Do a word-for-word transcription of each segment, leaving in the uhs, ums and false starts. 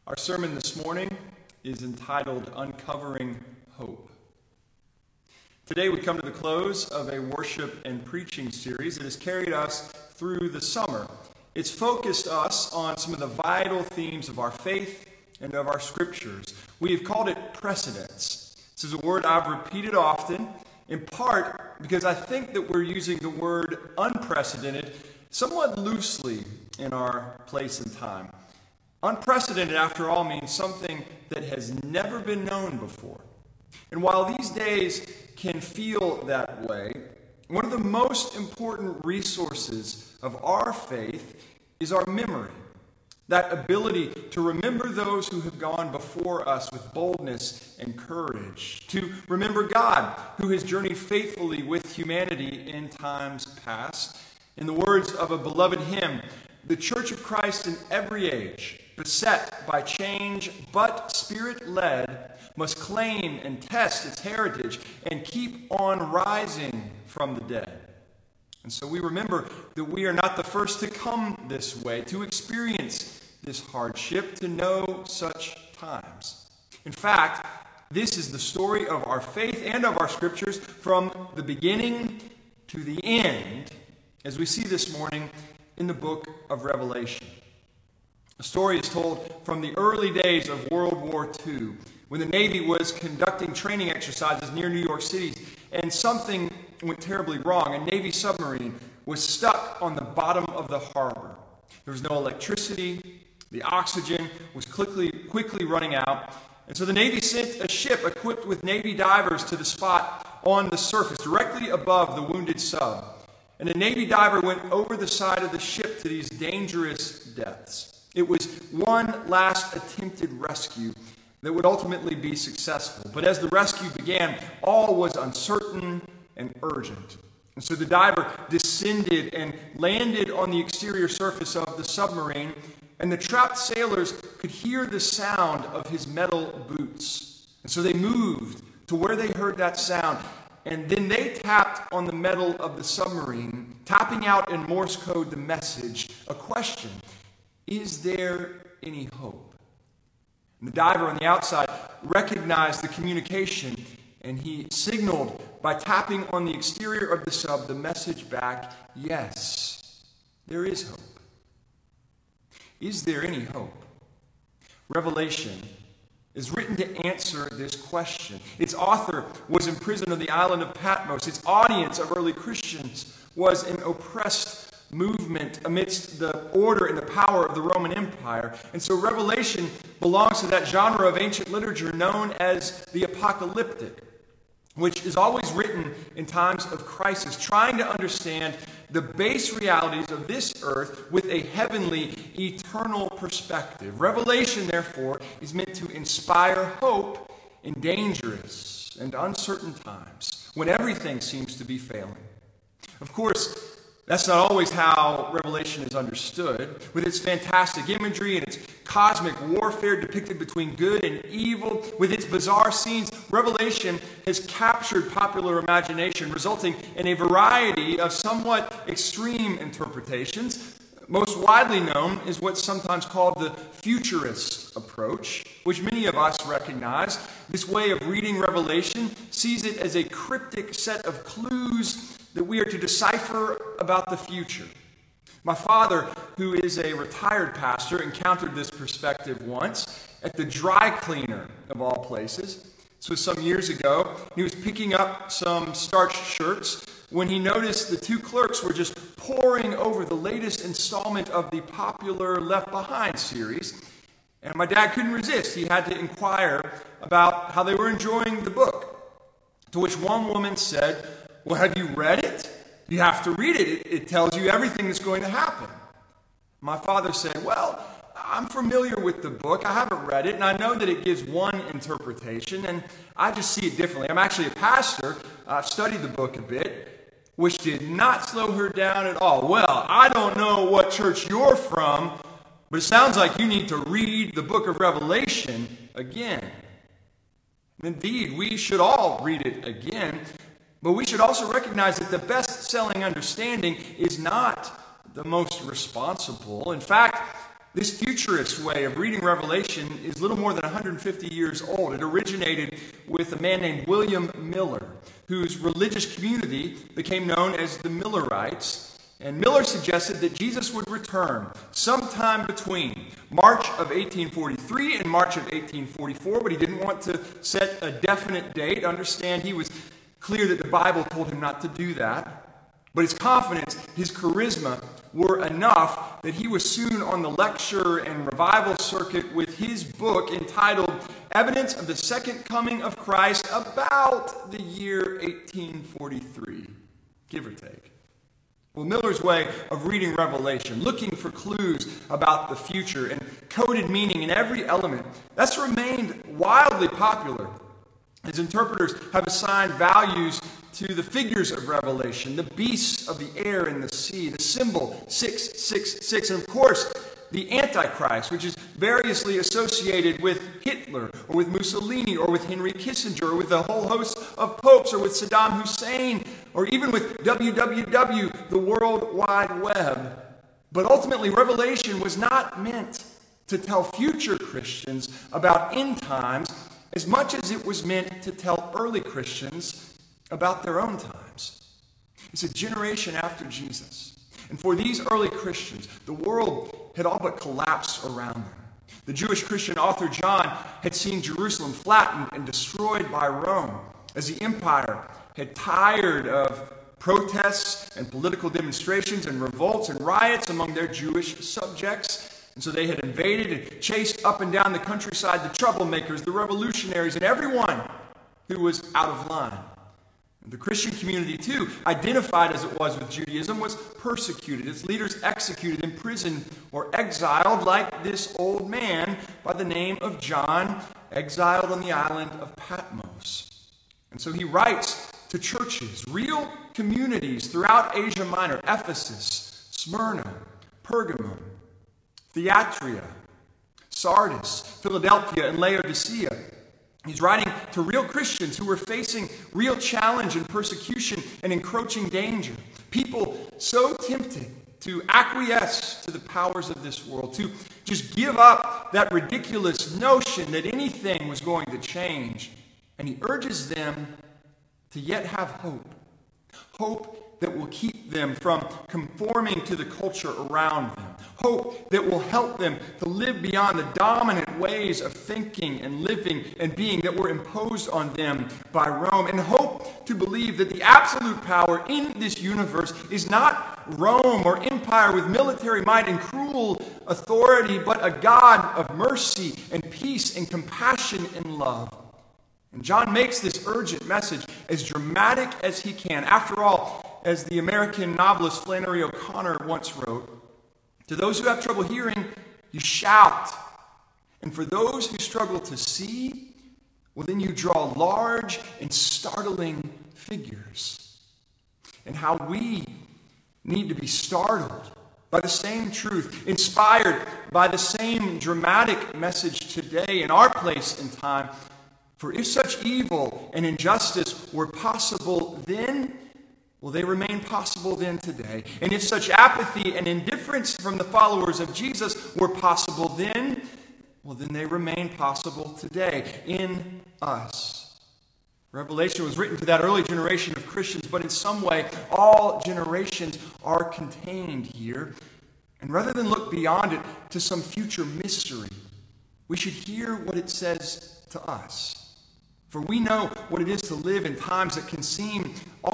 Our sermon this morning is entitled Uncovering Hope. Today we come to the close of a worship and preaching series that has carried us through the summer. It's focused us on some of the vital themes of our faith and of our scriptures. We have called it precedence. This is a word I've repeated often, in part because I think that we're using the word unprecedented somewhat loosely in our place and time. Unprecedented, after all, means something that has never been known before. And while these days can feel that way, one of the most important resources of our faith is our memory. That ability to remember those who have gone before us with boldness and courage. To remember God, who has journeyed faithfully with humanity in times past. In the words of a beloved hymn, the Church of Christ in every age, beset by change but Spirit-led, must claim and test its heritage and keep on rising from the dead. And so we remember that we are not the first to come this way, to experience this hardship, to know such times. In fact, this is the story of our faith and of our scriptures from the beginning to the end, as we see this morning in the book of Revelation. The story is told from the early days of World War Two, when the Navy was conducting training exercises near New York City, and something went terribly wrong. A Navy submarine was stuck on the bottom of the harbor. There was no electricity. The oxygen was quickly, quickly running out. And so the Navy sent a ship equipped with Navy divers to the spot on the surface, directly above the wounded sub. And a Navy diver went over the side of the ship to these dangerous depths. It was one last attempted rescue that would ultimately be successful. But as the rescue began, all was uncertain and urgent. And so the diver descended and landed on the exterior surface of the submarine, and the trapped sailors could hear the sound of his metal boots. And so they moved to where they heard that sound, and then they tapped on the metal of the submarine, tapping out in Morse code the message, a question: is there any hope? And the diver on the outside recognized the communication, and he signaled by tapping on the exterior of the sub the message back: yes, there is hope. Is there any hope? Revelation is written to answer this question. Its author was imprisoned on the island of Patmos. Its audience of early Christians was an oppressed movement amidst the order and the power of the Roman Empire. And so Revelation belongs to that genre of ancient literature known as the apocalyptic, which is always written in times of crisis, trying to understand the base realities of this earth with a heavenly, eternal perspective. Revelation, therefore, is meant to inspire hope in dangerous and uncertain times when everything seems to be failing. Of course, that's not always how Revelation is understood. With its fantastic imagery and its cosmic warfare depicted between good and evil, with its bizarre scenes, Revelation has captured popular imagination, resulting in a variety of somewhat extreme interpretations. Most widely known is what's sometimes called the futurist approach, which many of us recognize. This way of reading Revelation sees it as a cryptic set of clues that we are to decipher about the future. My father, who is a retired pastor, encountered this perspective once at the dry cleaner, of all places. This was some years ago. He was picking up some starched shirts when he noticed the two clerks were just poring over the latest installment of the popular Left Behind series. And my dad couldn't resist. He had to inquire about how they were enjoying the book. To which one woman said, "Well, have you read it? You have to read it. it. It tells you everything that's going to happen." My father said, "Well, I'm familiar with the book. I haven't read it, and I know that it gives one interpretation, and I just see it differently. I'm actually a pastor. I've studied the book a bit," which did not slow her down at all. "Well, I don't know what church you're from, but it sounds like you need to read the book of Revelation again." Indeed, we should all read it again. But we should also recognize that the best-selling understanding is not the most responsible. In fact, this futurist way of reading Revelation is little more than one hundred fifty years old. It originated with a man named William Miller, whose religious community became known as the Millerites. And Miller suggested that Jesus would return sometime between March of eighteen forty-three and March of eighteen forty-four, but he didn't want to set a definite date. Understand, he was clear that the Bible told him not to do that. But his confidence, his charisma were enough that he was soon on the lecture and revival circuit with his book entitled Evidence of the Second Coming of Christ about the year eighteen forty-three, give or take. Well, Miller's way of reading Revelation, looking for clues about the future and coded meaning in every element, that's remained wildly popular. His interpreters have assigned values to the figures of Revelation, the beasts of the air and the sea, the symbol six six six, and of course, the Antichrist, which is variously associated with Hitler, or with Mussolini, or with Henry Kissinger, or with a whole host of popes, or with Saddam Hussein, or even with W W W, the World Wide Web. But ultimately, Revelation was not meant to tell future Christians about end times as much as it was meant to tell early Christians about their own times. It's a generation after Jesus. And for these early Christians, the world had all but collapsed around them. The Jewish Christian author John had seen Jerusalem flattened and destroyed by Rome as the empire had tired of protests and political demonstrations and revolts and riots among their Jewish subjects. And so they had invaded and chased up and down the countryside the troublemakers, the revolutionaries, and everyone who was out of line. The Christian community, too, identified as it was with Judaism, was persecuted, its leaders executed, imprisoned, or exiled, like this old man by the name of John, exiled on the island of Patmos. And so he writes to churches, real communities throughout Asia Minor, Ephesus, Smyrna, Pergamum, Thyatira, Sardis, Philadelphia, and Laodicea. He's writing to real Christians who were facing real challenge and persecution and encroaching danger. People so tempted to acquiesce to the powers of this world, to just give up that ridiculous notion that anything was going to change. And he urges them to yet have hope. Hope that will keep them from conforming to the culture around them. Hope that will help them to live beyond the dominant ways of thinking and living and being that were imposed on them by Rome. And hope to believe that the absolute power in this universe is not Rome or empire with military might and cruel authority, but a God of mercy and peace and compassion and love. And John makes this urgent message as dramatic as he can. After all, as the American novelist Flannery O'Connor once wrote, to those who have trouble hearing, you shout. And for those who struggle to see, well, then you draw large and startling figures. And how we need to be startled by the same truth, inspired by the same dramatic message today in our place and time. For if such evil and injustice were possible then, well, they remain possible then today. And if such apathy and indifference from the followers of Jesus were possible then, well, then they remain possible today in us. Revelation was written to that early generation of Christians, but in some way, all generations are contained here. And rather than look beyond it to some future mystery, we should hear what it says to us. For we know what it is to live in times that can seem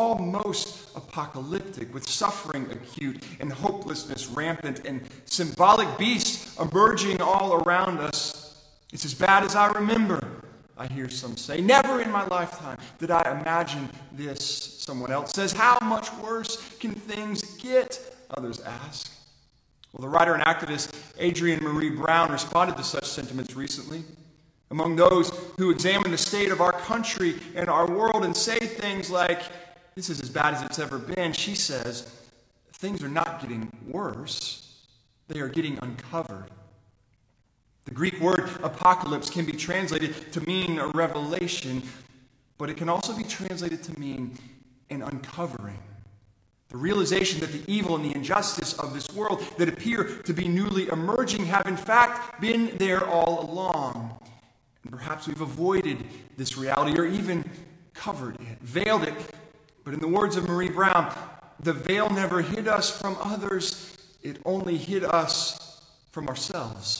almost apocalyptic, with suffering acute and hopelessness rampant and symbolic beasts emerging all around us. It's as bad as I remember, I hear some say. Never in my lifetime did I imagine this, someone else says. How much worse can things get? Others ask. Well, the writer and activist Adrienne Maree Brown responded to such sentiments recently. Among those who examine the state of our country and our world and say things like, this is as bad as it's ever been, she says, things are not getting worse. They are getting uncovered. The Greek word apocalypse can be translated to mean a revelation, but it can also be translated to mean an uncovering. The realization that the evil and the injustice of this world that appear to be newly emerging have in fact been there all along. And perhaps we've avoided this reality or even covered it, veiled it. But in the words of Marie Brown, the veil never hid us from others, it only hid us from ourselves.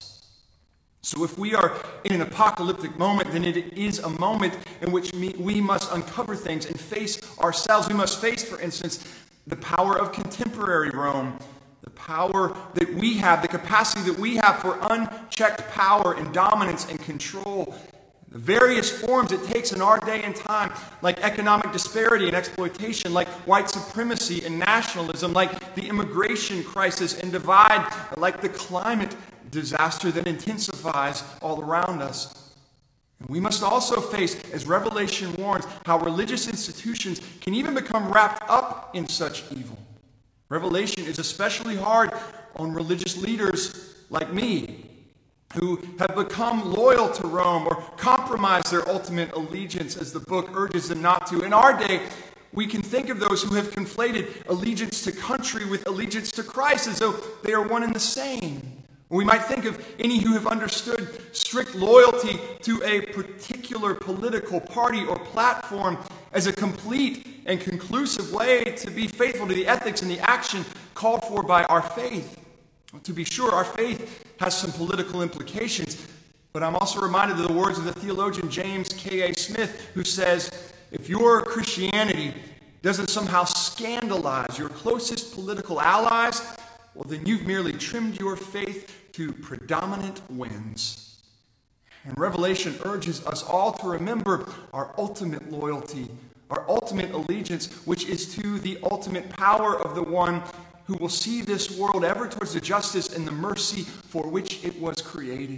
So if we are in an apocalyptic moment, then it is a moment in which we must uncover things and face ourselves. We must face, for instance, the power of contemporary Rome, the power that we have, the capacity that we have for unchecked power and dominance and control, the various forms it takes in our day and time, like economic disparity and exploitation, like white supremacy and nationalism, like the immigration crisis and divide, like the climate disaster that intensifies all around us. And we must also face, as Revelation warns, how religious institutions can even become wrapped up in such evil. Revelation is especially hard on religious leaders like me, who have become loyal to Rome or compromised their ultimate allegiance as the book urges them not to. In our day, we can think of those who have conflated allegiance to country with allegiance to Christ as though they are one and the same. We might think of any who have understood strict loyalty to a particular political party or platform as a complete and conclusive way to be faithful to the ethics and the action called for by our faith. To be sure, our faith has some political implications, but I'm also reminded of the words of the theologian James K A Smith, who says, if your Christianity doesn't somehow scandalize your closest political allies, well, then you've merely trimmed your faith to predominant winds. And Revelation urges us all to remember our ultimate loyalty, our ultimate allegiance, which is to the ultimate power of the one who will see this world ever towards the justice and the mercy for which it was created.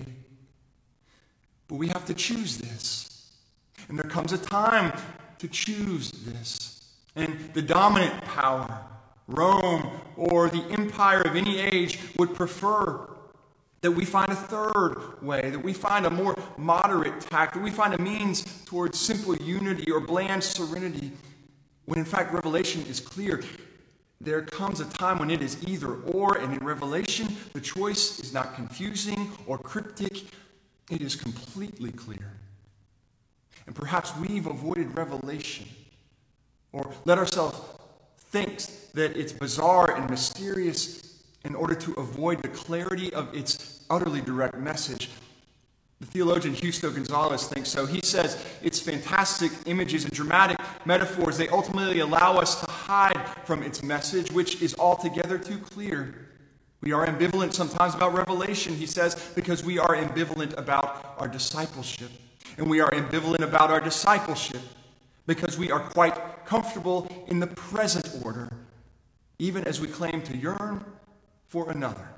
But we have to choose this. And there comes a time to choose this. And the dominant power, Rome or the empire of any age, would prefer that we find a third way, that we find a more moderate tact, that we find a means towards simple unity or bland serenity, when in fact Revelation is clear. There comes a time when it is either or, and in Revelation the choice is not confusing or cryptic, it is completely clear. And perhaps we've avoided Revelation or let ourselves think that it's bizarre and mysterious in order to avoid the clarity of its utterly direct message. The theologian Justo Gonzalez thinks so. He says its fantastic images and dramatic metaphors, they ultimately allow us to hide from its message, which is altogether too clear. We are ambivalent sometimes about Revelation, he says, because we are ambivalent about our discipleship. And we are ambivalent about our discipleship because we are quite comfortable in the present order, even as we claim to yearn for another.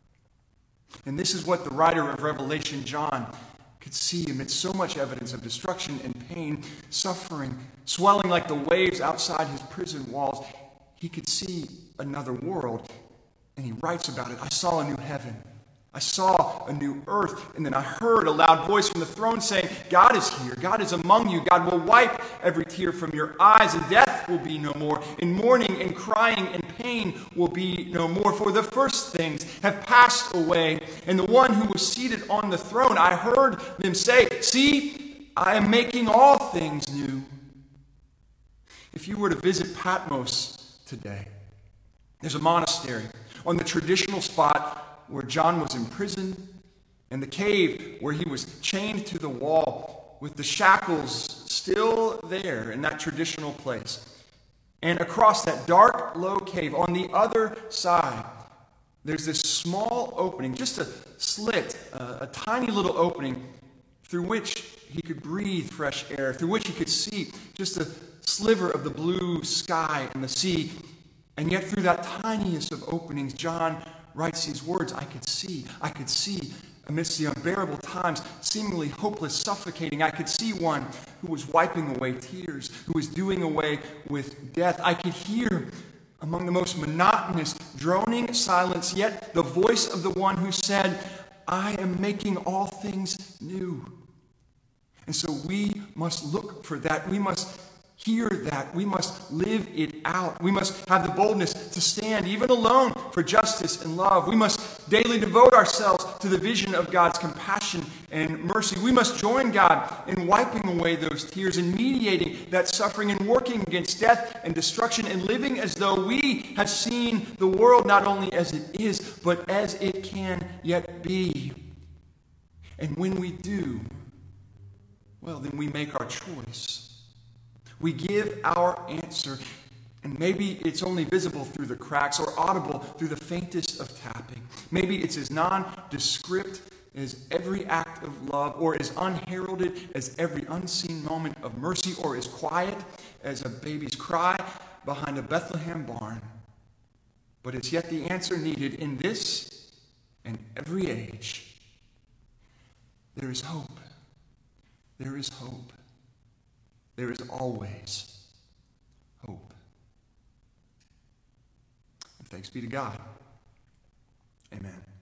And this is what the writer of Revelation, John, could see amidst so much evidence of destruction and pain, suffering, swelling like the waves outside his prison walls. He could see another world, and he writes about it. I saw a new heaven. I saw a new earth, and then I heard a loud voice from the throne saying, God is here. God is among you. God will wipe every tear from your eyes, and death will be no more. And mourning and crying and pain will be no more, for the first things have passed away. And the one who was seated on the throne, I heard them say, see, I am making all things new. If you were to visit Patmos today, there's a monastery on the traditional spot where John was imprisoned, and the cave where he was chained to the wall with the shackles still there in that traditional place. And across that dark, low cave, on the other side, there's this small opening, just a slit, a, a tiny little opening through which he could breathe fresh air, through which he could see just a sliver of the blue sky and the sea. And yet through that tiniest of openings, John writes these words, I could see, I could see amidst the unbearable times, seemingly hopeless, suffocating. I could see one who was wiping away tears, who was doing away with death. I could hear among the most monotonous, droning silence, yet the voice of the one who said, I am making all things new. And so we must look for that. We must hear that. We must live it out. We must have the boldness to stand, even alone, for justice and love. We must daily devote ourselves to the vision of God's compassion and mercy. We must join God in wiping away those tears and mediating that suffering and working against death and destruction and living as though we had seen the world not only as it is, but as it can yet be. And when we do, well, then we make our choice. We give our answer, and maybe it's only visible through the cracks or audible through the faintest of tapping. Maybe it's as nondescript as every act of love, or as unheralded as every unseen moment of mercy, or as quiet as a baby's cry behind a Bethlehem barn. But it's yet the answer needed in this and every age. There is hope. There is hope. There is always hope. And thanks be to God. Amen.